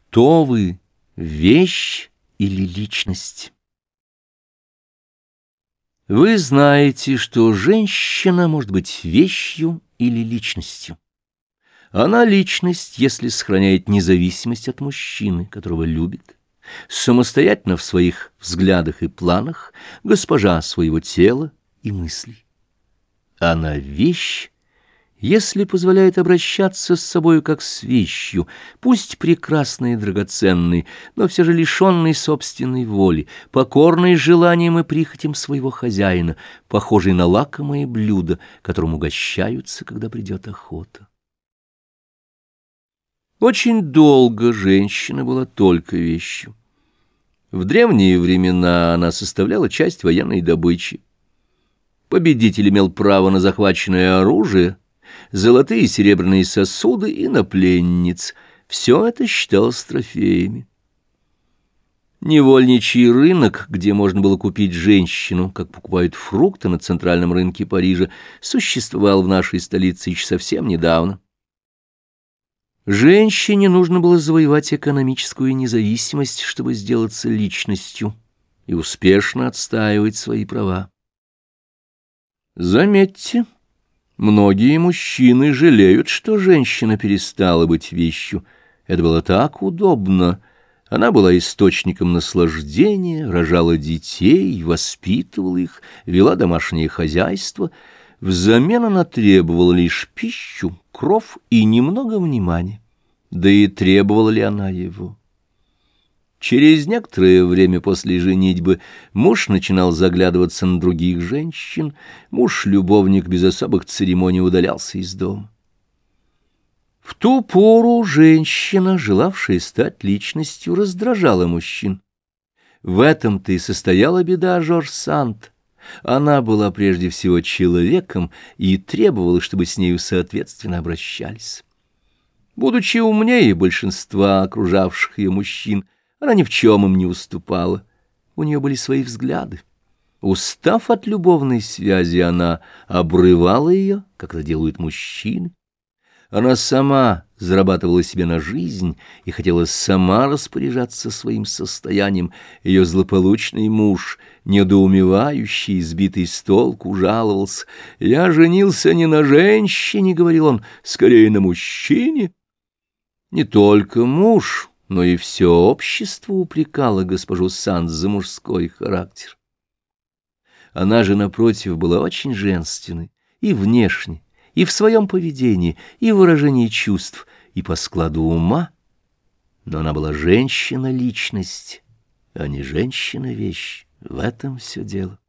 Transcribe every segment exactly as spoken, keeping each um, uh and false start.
Кто вы, вещь или личность? Вы знаете, что женщина может быть вещью или личностью. Она личность, если сохраняет независимость от мужчины, которого любит, самостоятельно в своих взглядах и планах, госпожа своего тела и мыслей. Она вещь, если позволяет обращаться с собою как с вещью, пусть прекрасной и драгоценной, но все же лишенной собственной воли, покорной желаниям и прихотям своего хозяина, похожей на лакомое блюдо, которым угощаются, когда придет охота. Очень долго женщина была только вещью. В древние времена она составляла часть военной добычи. Победитель имел право на захваченное оружие, золотые и серебряные сосуды и на пленниц. Все это считалось трофеями. Невольничий рынок, где можно было купить женщину, как покупают фрукты на центральном рынке Парижа, существовал в нашей столице еще совсем недавно. Женщине нужно было завоевать экономическую независимость, чтобы сделаться личностью и успешно отстаивать свои права. Заметьте, многие мужчины жалеют, что женщина перестала быть вещью. Это было так удобно. Она была источником наслаждения, рожала детей, воспитывала их, вела домашнее хозяйство. Взамен она требовала лишь пищу, кров и немного внимания. Да и требовала ли она его? Через некоторое время после женитьбы муж начинал заглядываться на других женщин, муж-любовник без особых церемоний удалялся из дома. В ту пору женщина, желавшая стать личностью, раздражала мужчин. В этом-то и состояла беда Жорж Санд. Она была прежде всего человеком и требовала, чтобы с нею соответственно обращались. Будучи умнее большинства окружавших ее мужчин, она ни в чем им не уступала. У нее были свои взгляды. Устав от любовной связи, она обрывала ее, как это делают мужчины. Она сама зарабатывала себе на жизнь и хотела сама распоряжаться своим состоянием. Ее злополучный муж, недоумевающий, сбитый с толку, жаловался. «Я женился не на женщине, — говорил он, — скорее на мужчине». Не только муж, но и все общество упрекало госпожу Санд за мужской характер. Она же, напротив, была очень женственной и внешне, и в своем поведении, и в выражении чувств, и по складу ума, но она была женщина-личность, а не женщина-вещь. В этом все дело.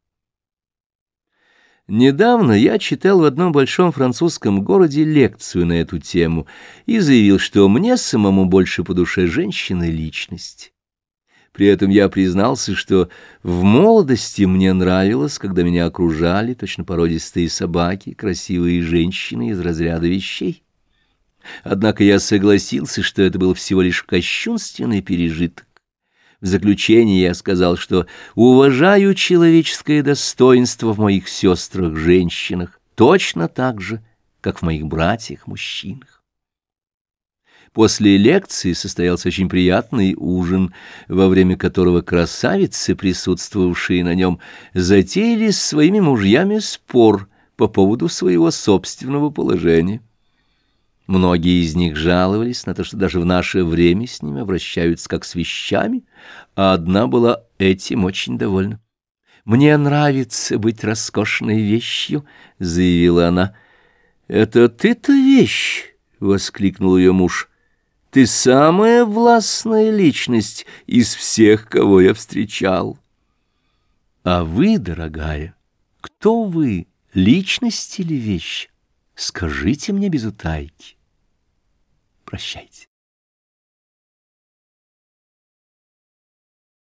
Недавно я читал в одном большом французском городе лекцию на эту тему и заявил, что мне самому больше по душе женщина-личность. При этом я признался, что в молодости мне нравилось, когда меня окружали точно породистые собаки, красивые женщины из разряда вещей. Однако я согласился, что это был всего лишь кощунственный пережиток. В заключение я сказал, что уважаю человеческое достоинство в моих сестрах-женщинах точно так же, как в моих братьях-мужчинах. После лекции состоялся очень приятный ужин, во время которого красавицы, присутствовавшие на нем, затеяли с своими мужьями спор по поводу своего собственного положения. Многие из них жаловались на то, что даже в наше время с ними обращаются как с вещами, а одна была этим очень довольна. «Мне нравится быть роскошной вещью», — заявила она. «Это ты-то вещь», — воскликнул ее муж. «Ты самая властная личность из всех, кого я встречал». «А вы, дорогая, кто вы, личность или вещь? Скажите мне без утайки». Прощайте.